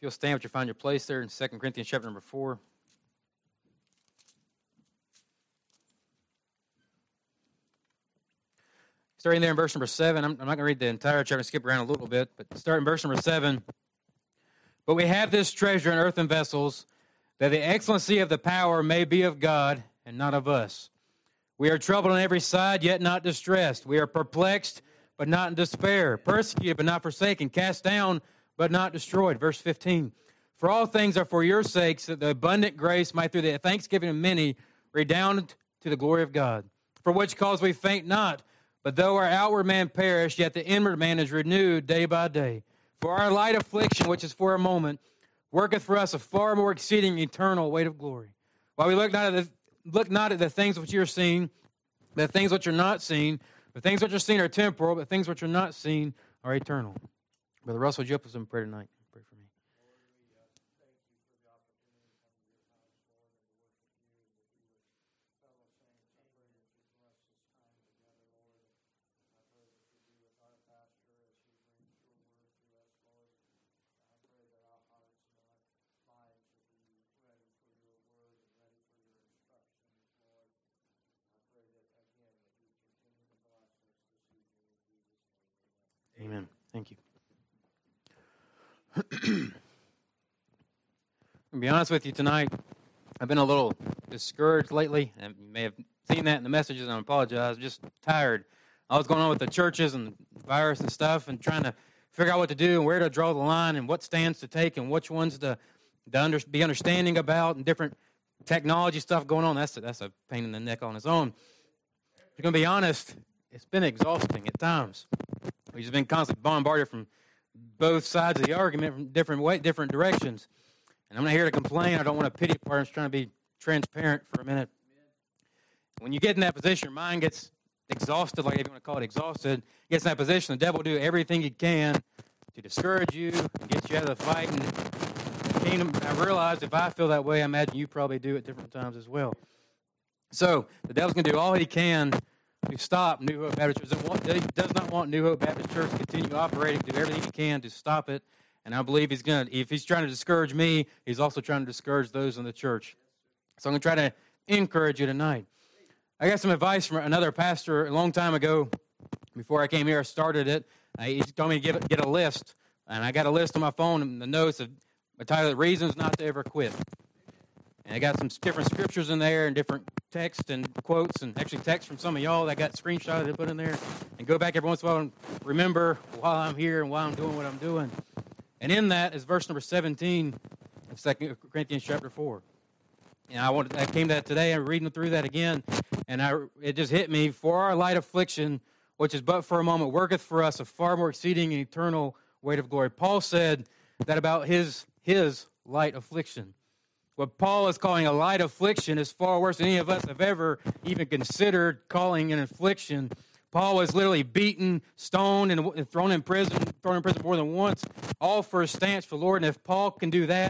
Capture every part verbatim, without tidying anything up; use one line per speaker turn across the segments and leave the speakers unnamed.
you'll stand, would you find your place there in Second Corinthians chapter number four? Starting there in verse number seven, I'm, I'm not going to read the entire chapter, skip around a little bit, but start in verse number seven. But we have this treasure in earthen vessels, that the excellency of the power may be of God and not of us. We are troubled on every side, yet not distressed. We are perplexed, but not in despair. Persecuted, but not forsaken. Cast down, but not destroyed. Verse fifteen. For all things are for your sakes, that the abundant grace might through the thanksgiving of many redound to the glory of God. For which cause we faint not, but though our outward man perish, yet the inward man is renewed day by day. For our light affliction, which is for a moment, worketh for us a far more exceeding eternal weight of glory. While we look not at the, look not at the things which you are seen, the things which are not seen. The things which are seen are temporal, but things which are not seen are eternal. Brother Russell, would you help us in prayer tonight? Pray for me. Amen. Thank you. To be honest with you tonight, I've been a little discouraged lately, and you may have seen that in the messages, and I apologize. I'm just tired. All what's going on with the churches and the virus and stuff, and trying to figure out what to do and where to draw the line and what stands to take and which ones to, to under, be understanding about and different technology stuff going on. That's a, that's a pain in the neck on its own. If you're going to be honest, it's been exhausting at times. We've just been constantly bombarded from both sides of the argument from different way, different directions. And I'm not here to complain. I don't want to pity party. I'm just trying to be transparent for a minute. When you get in that position, your mind gets exhausted, like if you want to call it exhausted, gets in that position, the devil will do everything he can to discourage you, get you out of the fight. And the kingdom, I realize if I feel that way, I imagine you probably do at different times as well. So the devil's going to do all he can to stop New Hope Baptist Church. He does not want New Hope Baptist Church to continue operating, do everything he can to stop it. And I believe he's going to, if he's trying to discourage me, he's also trying to discourage those in the church. So I'm going to try to encourage you tonight. I got some advice from another pastor a long time ago. Before I came here, I started it. He told me to get, get a list. And I got a list on my phone, and the notes of the title, Reasons Not to Ever Quit. And I got some different scriptures in there and different texts and quotes, and actually texts from some of y'all that I got screenshotted and put in there. And go back every once in a while and remember why I'm here and why I'm doing what I'm doing. And in that is verse number seventeen of Second Corinthians chapter four. And I wanted, I came to that today, I'm reading through that again, and I, it just hit me. For our light affliction, which is but for a moment, worketh for us a far more exceeding and eternal weight of glory. Paul said that about his his light affliction. What Paul is calling a light affliction is far worse than any of us have ever even considered calling an affliction. Paul was literally beaten, stoned, and thrown in prison, thrown in prison more than once, all for his stance for the Lord. And if Paul can do that,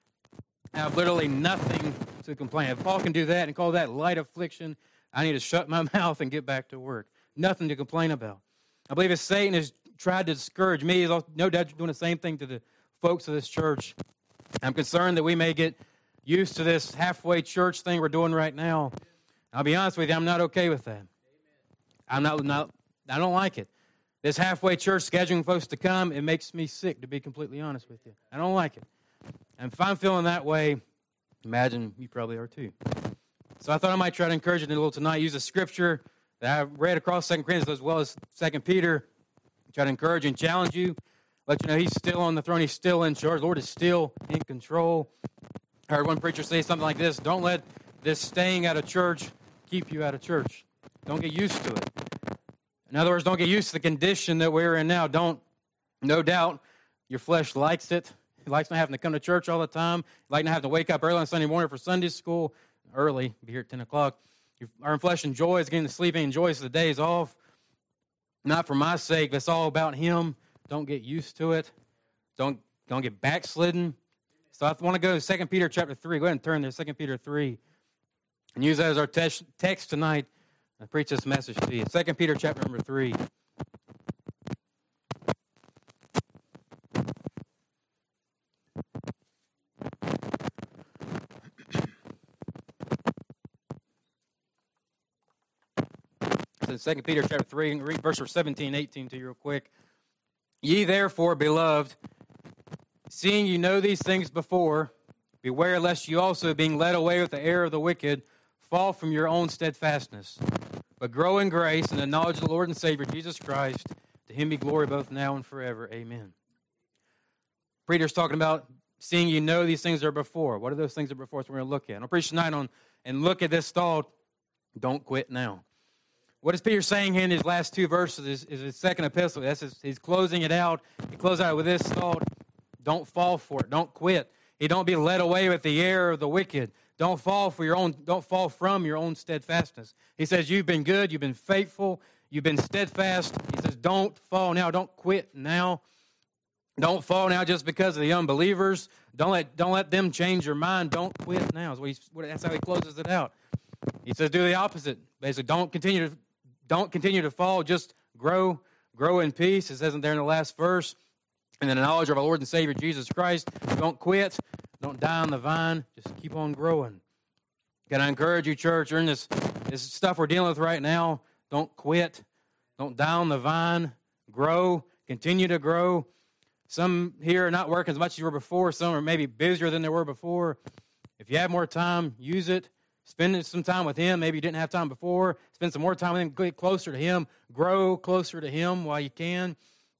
I have literally nothing to complain. If Paul can do that and call that light affliction, I need to shut my mouth and get back to work. Nothing to complain about. I believe if Satan has tried to discourage me, he's no doubt doing the same thing to the folks of this church. I'm concerned that we may get used to this halfway church thing we're doing right now. I'll be honest with you, I'm not okay with that. I'm not, not I don't like it. This halfway church scheduling folks to come, it makes me sick, to be completely honest with you. I don't like it. And if I'm feeling that way, imagine you probably are too. So I thought I might try to encourage you a little tonight. Use a scripture that I read across Second Corinthians as well as Second Peter. Try to encourage and challenge you. Let you know he's still on the throne. He's still in charge. The Lord is still in control. I heard one preacher say something like this: don't let this staying out of church keep you out of church. Don't get used to it. In other words, don't get used to the condition that we're in now. Don't, no doubt, your flesh likes it. It likes not having to come to church all the time. It likes not having to wake up early on Sunday morning for Sunday school. Early, be here at ten o'clock. Our flesh enjoys getting to sleep and enjoys the days off. Not for my sake, but it's all about Him. Don't get used to it. Don't, don't get backslidden. So I want to go to Second Peter chapter three. Go ahead and turn there, Second Peter three. And use that as our te- text tonight. I preach this message to you. Second Peter chapter number three. in Second Peter chapter three, and read verses seventeen and eighteen to you real quick. Ye therefore, beloved, seeing you know these things before, beware lest you also, being led away with the error of the wicked, fall from your own steadfastness. But grow in grace and the knowledge of the Lord and Savior, Jesus Christ. To him be glory both now and forever. Amen. Peter's talking about seeing you know these things are before. What are those things that are before us we're going to look at? And I'll preach tonight on, and look at this thought, don't quit now. What is Peter saying here in his last two verses is, is his second epistle. That's his, he's closing it out. He closes out with this thought, don't fall for it. Don't quit. He don't be led away with the error of the wicked. Don't fall for your own, don't fall from your own steadfastness. He says, you've been good, you've been faithful, you've been steadfast. He says, don't fall now, don't quit now. Don't fall now just because of the unbelievers. Don't let, don't let them change your mind. Don't quit now. Is what he, that's how he closes it out. He says, do the opposite. Basically, don't continue to, don't continue to fall, just grow, grow in peace. It says in there in the last verse, and in the knowledge of our Lord and Savior, Jesus Christ. Don't quit. Don't die on the vine. Just keep on growing. Can I encourage you, church, during this, this stuff we're dealing with right now, don't quit. Don't die on the vine. Grow. Continue to grow. Some here are not working as much as you were before. Some are maybe busier than they were before. If you have more time, use it. Spend some time with Him. Maybe you didn't have time before. Spend some more time with Him. Get closer to Him. Grow closer to Him while you can.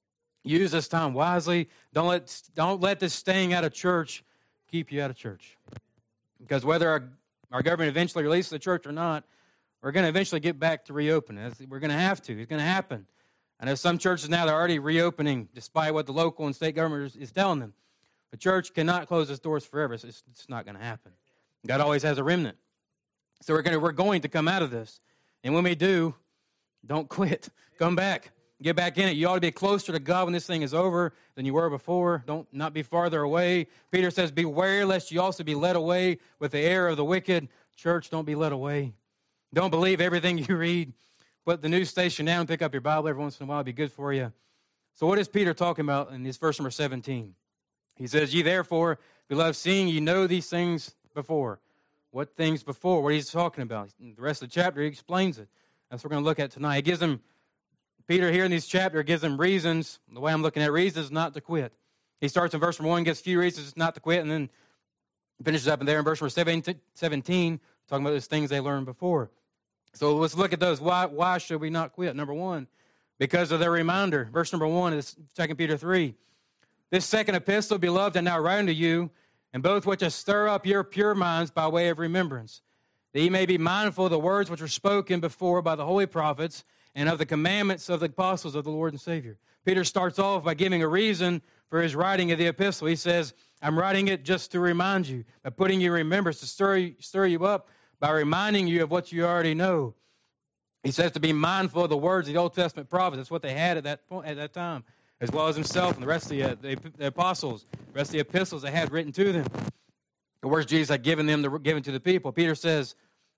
Use this time wisely. Don't let, don't let this staying out of church keep you out of church. Because whether our, our government eventually releases the church or not, we're going to eventually get back to reopening. We're going to have to. It's going to happen. I know some churches now, they're already reopening despite what the local and state government is, is telling them. The church cannot close its doors forever. It's, it's not going to happen. God always has a remnant. So we're going to, we're going to come out of this. And when we do, don't quit. Come back. Get back in it. You ought to be closer to God when this thing is over than you were before. Don't not be farther away. Peter says, beware lest you also be led away with the error of the wicked. Church, don't be led away. Don't believe everything you read. Put the news station down and pick up your Bible every once in a while. It'll be good for you. So what is Peter talking about in this verse number seventeen? He says, ye therefore, beloved, seeing you know these things before. What things before? What he's talking about. In the rest of the chapter, he explains it. That's what we're going to look at tonight. He gives them Peter here in this chapter gives them reasons, the way I'm looking at reasons not to quit. He starts in verse one, gives a few reasons not to quit, and then finishes up in there in verse seventeen, talking about those things they learned before. So let's look at those. Why, why should we not quit? Number one, because of their reminder. Verse number one is Second Peter three. This second epistle, beloved, I now write unto you, and both which I stir up your pure minds by way of remembrance, that ye may be mindful of the words which were spoken before by the holy prophets, and of the commandments of the apostles of the Lord and Savior. Peter starts off by giving a reason for his writing of the epistle. He says, I'm writing it just to remind you, by putting you in remembrance, to stir, stir you up, by reminding you of what you already know. He says to be mindful of the words of the Old Testament prophets. That's what they had at that point, at that time, as well as himself and the rest of the, uh, the, the apostles, the rest of the epistles they had written to them. The words Jesus had given them, to, given to the people. Peter says,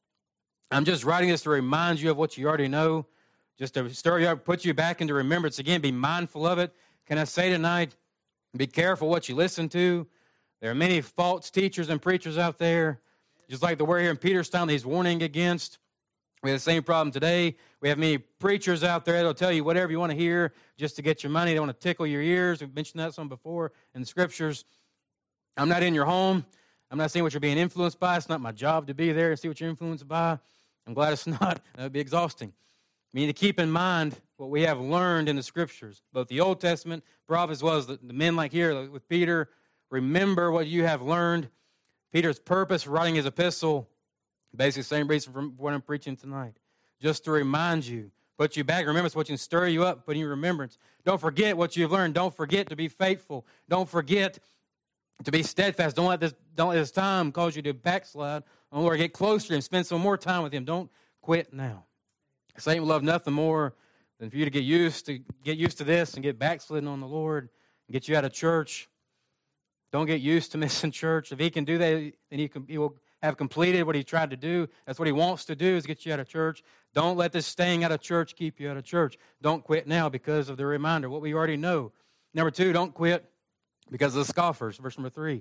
I'm just writing this to remind you of what you already know, just to stir you up, put you back into remembrance again. Be mindful of it. Can I say tonight, be careful what you listen to. There are many false teachers and preachers out there, just like the word here in Peter's time that he's warning against. We have the same problem today. We have many preachers out there that will tell you whatever you want to hear just to get your money. They want to tickle your ears. We've mentioned that some before in the Scriptures. I'm not in your home. I'm not seeing what you're being influenced by. It's not my job to be there and see what you're influenced by. I'm glad it's not. That would be exhausting. We need to keep in mind what we have learned in the Scriptures, both the Old Testament prophets as well as the, the men like here with Peter. Remember what you have learned. Peter's purpose for writing his epistle, basically the same reason for what I'm preaching tonight, just to remind you, put you back. Remember, it's what can stir you up, put you in remembrance. Don't forget what you've learned. Don't forget to be faithful. Don't forget to be steadfast. Don't let this, don't let this time cause you to backslide on the Lord. Get closer to Him. Spend some more time with Him. Don't quit now. Satan would love nothing more than for you to get used to get used to this and get backslidden on the Lord and get you out of church. Don't get used to missing church. If he can do that, then he, can, he will have completed what he tried to do. That's what he wants to do, is get you out of church. Don't let this staying out of church keep you out of church. Don't quit now because of the reminder, what we already know. Number two, don't quit because of the scoffers. Verse number three.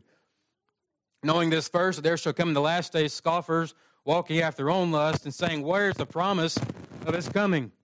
Knowing this first, that there shall come in the last days scoffers, walking after their own lust, and saying, where is the promise of his coming?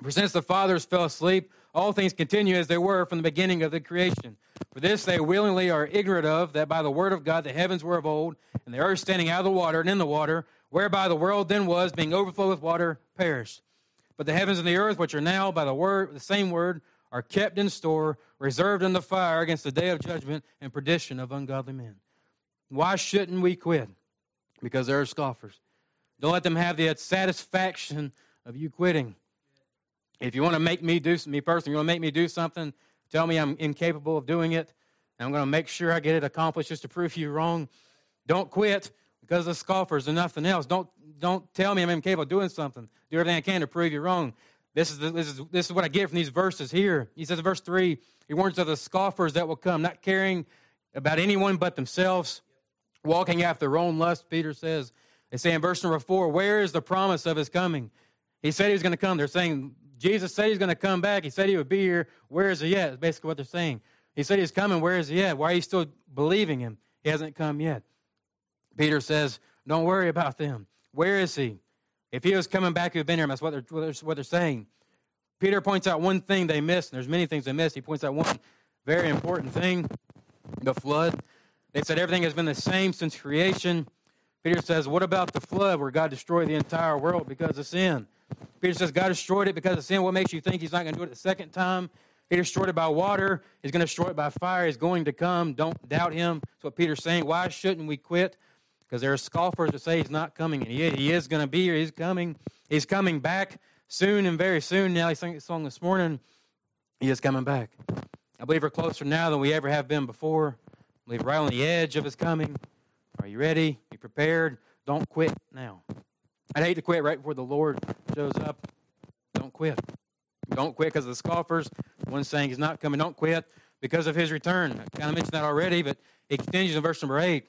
For since the fathers fell asleep, all things continue as they were from the beginning of the creation. For this they willingly are ignorant of, that by the word of God the heavens were of old, and the earth standing out of the water and in the water, whereby the world then was, being overflowed with water, perished. But the heavens and the earth, which are now by the word, the same word, are kept in store, reserved in the fire against the day of judgment and perdition of ungodly men. Why shouldn't we quit? Because there are scoffers. Don't let them have the satisfaction of you quitting. If you want to make me do, me personally, you want to make me do something, tell me I'm incapable of doing it, and I'm going to make sure I get it accomplished just to prove you wrong. Don't quit because of the scoffers and nothing else. Don't don't tell me I'm incapable of doing something. Do everything I can to prove you wrong. This is, the, this is this is what I get from these verses here. He says in verse three, he warns of the scoffers that will come, not caring about anyone but themselves, walking after their own lust, Peter says. They say in verse number four, where is the promise of his coming? He said he was going to come. They're saying, Jesus said he's going to come back. He said he would be here. Where is he at? That's basically what they're saying. He said he's coming. Where is he at? Why are you still believing him? He hasn't come yet. Peter says, don't worry about them. Where is he? If he was coming back, he would have been here. That's what they're, what they're, what they're saying. Peter points out one thing they missed, and there's many things they missed. He points out one very important thing, the flood. They said everything has been the same since creation. Peter says, what about the flood where God destroyed the entire world because of sin? Peter says God destroyed it because of sin. What makes you think he's not going to do it the second time? He destroyed it by water. He's going to destroy it by fire. He's going to come. Don't doubt him. That's what Peter's saying. Why shouldn't we quit? Because there are scoffers that say he's not coming. And he, he is going to be here. He's coming. He's coming back soon and very soon. Now he sang a song this morning. He is coming back. I believe we're closer now than we ever have been before. I believe right on the edge of his coming. Are you ready? Be prepared. Don't quit now. I'd hate to quit right before the Lord shows up. Don't quit. Don't quit because of the scoffers. One saying he's not coming. Don't quit because of his return. I kind of mentioned that already, but it continues in verse number eight.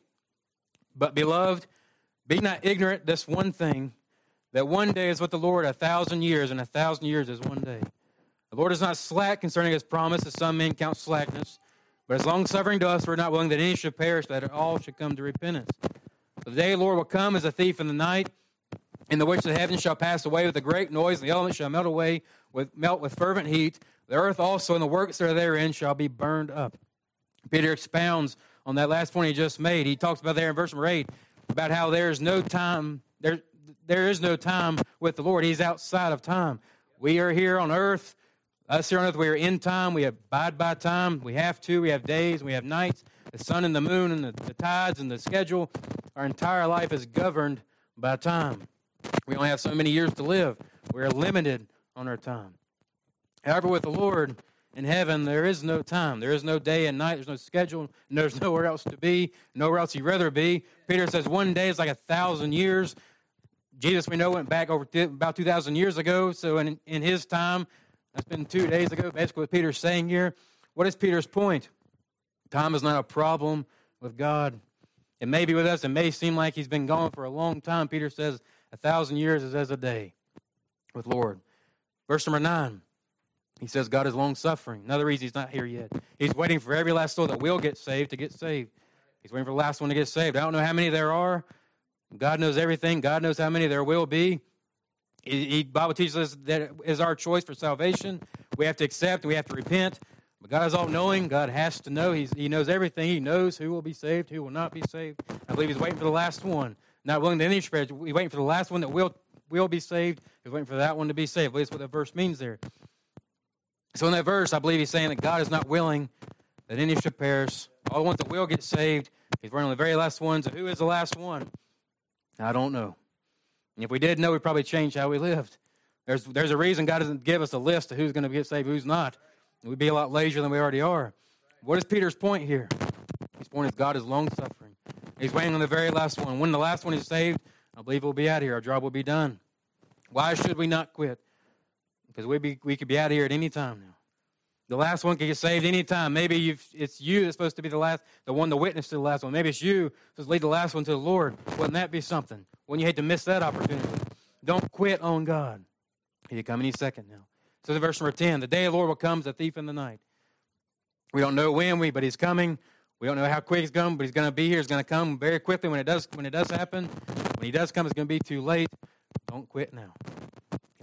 But beloved, be not ignorant this one thing, that one day is with the Lord a thousand years, and a thousand years is one day. The Lord is not slack concerning his promise, as some men count slackness, but is long-suffering to us, we're not willing that any should perish, that all should come to repentance. The day of the Lord will come as a thief in the night, in the which the heavens shall pass away with a great noise, and the elements shall melt away with melt with fervent heat. The earth also and the works that are therein shall be burned up. Peter expounds on that last point he just made. He talks about there in verse number eight about how there is no time, there there is no time with the Lord. He's outside of time. We are here on earth. Us here on earth, we are in time. We abide by time. We have to. We have days. We have nights. The sun and the moon and the, the tides and the schedule. Our entire life is governed by time. We only have so many years to live. We are limited on our time. However, with the Lord in heaven, there is no time. There is no day and night. There's no schedule. And there's nowhere else to be. Nowhere else you'd rather be. Peter says one day is like a thousand years. Jesus, we know, went back over th- about two thousand years ago. So in, in his time, that's been two days ago, basically what Peter's saying here. What is Peter's point? Time is not a problem with God. It may be with us. It may seem like he's been gone for a long time. Peter says a thousand years is as a day with Lord. Verse number nine, he says God is long-suffering. Another reason he's not here yet. He's waiting for every last soul that will get saved to get saved. He's waiting for the last one to get saved. I don't know how many there are. God knows everything. God knows how many there will be. The Bible teaches us that it is our choice for salvation. We have to accept and we have to repent. But God is all-knowing. God has to know. He's, he knows everything. He knows who will be saved, who will not be saved. I believe he's waiting for the last one. Not willing to any spread. He's waiting for the last one that will will be saved. He's waiting for that one to be saved. I believe that's what that verse means there. So in that verse, I believe he's saying that God is not willing that any should perish. All the ones that will get saved, he's waiting on the very last ones. And who is the last one? I don't know. And if we did know, we'd probably change how we lived. There's there's a reason God doesn't give us a list of who's going to get saved, who's not. We'd be a lot lazier than we already are. What is Peter's point here? His point is God is long-suffering. He's waiting on the very last one. When the last one is saved, I believe we'll be out of here. Our job will be done. Why should we not quit? Because we be we could be out of here at any time now. The last one can get saved any time. Maybe you've, it's you that's supposed to be the last, the one to witness to the last one. Maybe it's you supposed to lead the last one to the Lord. Wouldn't that be something? Wouldn't you hate to miss that opportunity? Don't quit on God. He'll come any second now. So the verse number ten, the day of the Lord will come as a thief in the night. We don't know when, we, but he's coming. We don't know how quick he's coming, but he's going to be here. He's going to come very quickly when it does when it does happen. When he does come, it's going to be too late. Don't quit now.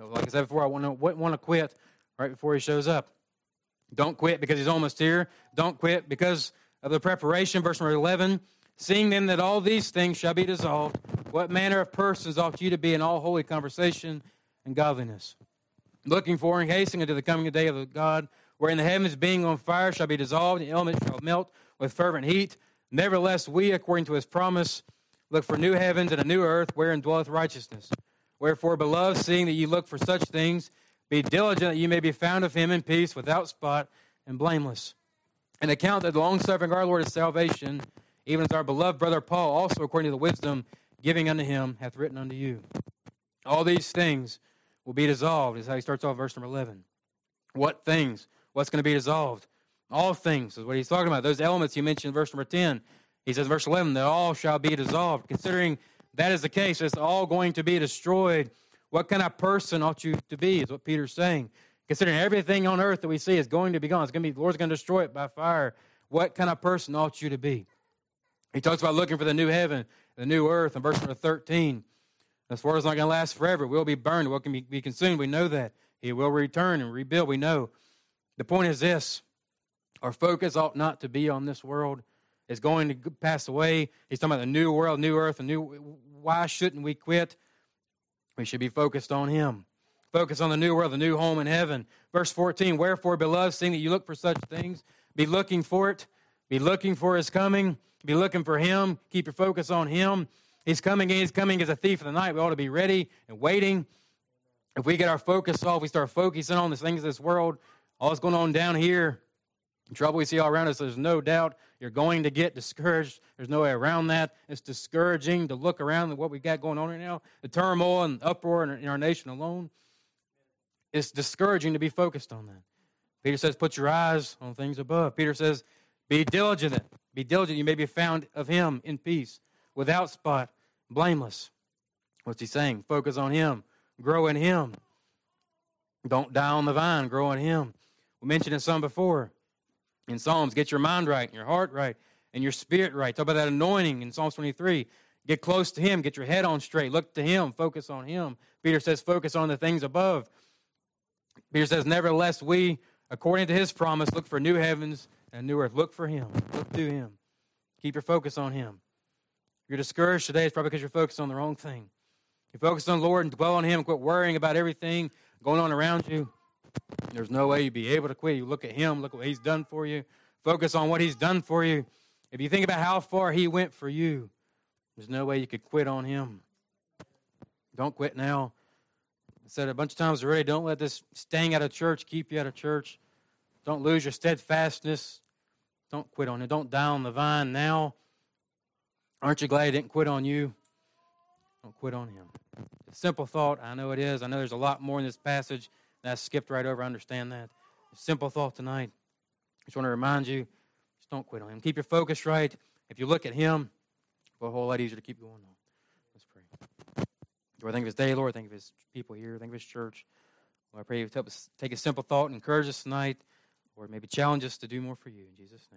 So like I said before, I want to, wouldn't want to quit right before he shows up. Don't quit because he's almost here. Don't quit because of the preparation. Verse number eleven, seeing then that all these things shall be dissolved, what manner of persons ought you to be in all holy conversation and godliness? Looking for and hastening unto the coming day of the God, wherein the heavens being on fire shall be dissolved, and the elements shall melt with fervent heat. Nevertheless, we, according to his promise, look for new heavens and a new earth, wherein dwelleth righteousness. Wherefore, beloved, seeing that ye look for such things, be diligent that ye may be found of him in peace, without spot and blameless. And account that the longsuffering of our Lord is salvation, even as our beloved brother Paul, also according to the wisdom giving unto him, hath written unto you. All these things will be dissolved, is how he starts off verse number eleven. What things? What's going to be dissolved? All things is what he's talking about. Those elements he mentioned in verse number ten. He says, verse eleven, that all shall be dissolved. Considering that is the case, it's all going to be destroyed. What kind of person ought you to be, is what Peter's saying. Considering everything on earth that we see is going to be gone. It's going to be, the Lord's going to destroy it by fire. What kind of person ought you to be? He talks about looking for the new heaven, the new earth, in verse number thirteen. This world is not going to last forever. We'll be burned. We'll be, be consumed. We know that. He will return and rebuild. We know. The point is this. Our focus ought not to be on this world. It's going to pass away. He's talking about the new world, new earth, a new. Why shouldn't we quit? We should be focused on him. Focus on the new world, the new home in heaven. Verse fourteen, wherefore, beloved, seeing that you look for such things, be looking for it. Be looking for his coming. Be looking for him. Keep your focus on him. He's coming in. He's coming as a thief in the night. We ought to be ready and waiting. If we get our focus off, we start focusing on the things of this world, all that's going on down here, the trouble we see all around us, there's no doubt you're going to get discouraged. There's no way around that. It's discouraging to look around at what we've got going on right now, the turmoil and uproar in our nation alone. It's discouraging to be focused on that. Peter says, put your eyes on things above. Peter says, be diligent. Be diligent. You may be found of him in peace, without spot, blameless. What's he saying? Focus on him. Grow in him. Don't die on the vine. Grow in him. We mentioned it some before. In Psalms, get your mind right, and your heart right, and your spirit right. Talk about that anointing in Psalms twenty-three. Get close to him. Get your head on straight. Look to him. Focus on him. Peter says, focus on the things above. Peter says, nevertheless, we, according to his promise, look for new heavens and new earth. Look for him. Look to him. Keep your focus on him. If you're discouraged today, it's probably because you're focused on the wrong thing. You focus on the Lord and dwell on him. Quit worrying about everything going on around you. There's no way you'd be able to quit. You look at him. Look at what he's done for you. Focus on what he's done for you. If you think about how far he went for you, there's no way you could quit on him. Don't quit now. I said it a bunch of times already, don't let this staying out of church keep you out of church. Don't lose your steadfastness. Don't quit on it. Don't die on the vine now. Aren't you glad he didn't quit on you? Don't quit on him. A simple thought. I know it is. I know there's a lot more in this passage that I skipped right over. I understand that. A simple thought tonight. I just want to remind you, just don't quit on him. Keep your focus right. If you look at him, it'll be a whole lot easier to keep going on. Let's pray. Lord, thank you for this day, Lord. Thank you for his people here. Thank you for his church. Lord, I pray you help us take a simple thought and encourage us tonight, or maybe challenge us to do more for you. In Jesus' name.